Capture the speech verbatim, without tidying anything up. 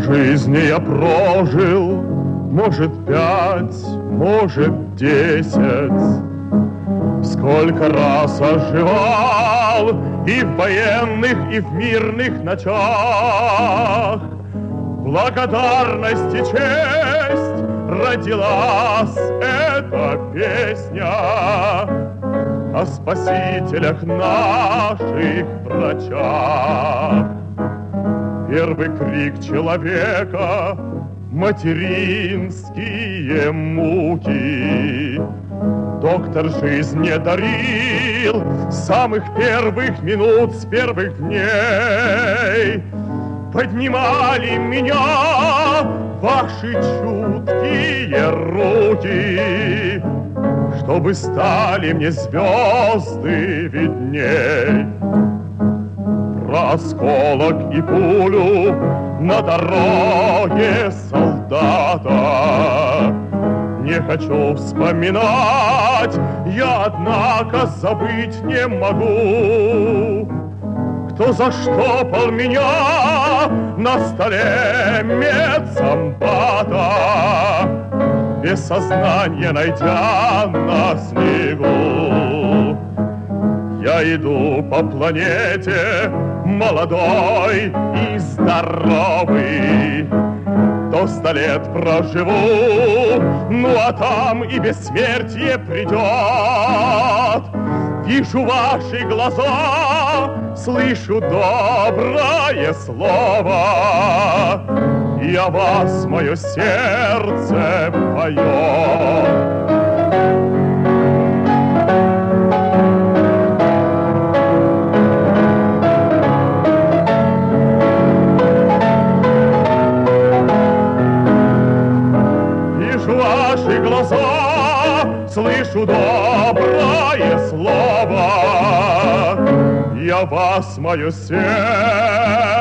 жизни я прожил, может, пять, может, десять. Сколько раз оживал и в военных, и в мирных ночах. Благодарность и честь родилась эта песня о спасителях наших врачах. Первый крик человека, материнские муки. Доктор жизнь не дарил с самых первых минут, с первых дней. Поднимали меня ваши чуткие руки, чтобы стали мне звезды видней. Про осколок и пулю на дороге солдата не хочу вспоминать, я, однако, забыть не могу. Кто заштопал меня на столе медсамбата, без сознания найдя на снегу. Я иду по планете молодой и здоровый, до ста лет проживу, ну а там и бессмертие придет. Вижу ваши глаза, слышу доброе слово, и о вас мое сердце поет. Ваши глаза, слышу доброе слово, я вас, мое сердце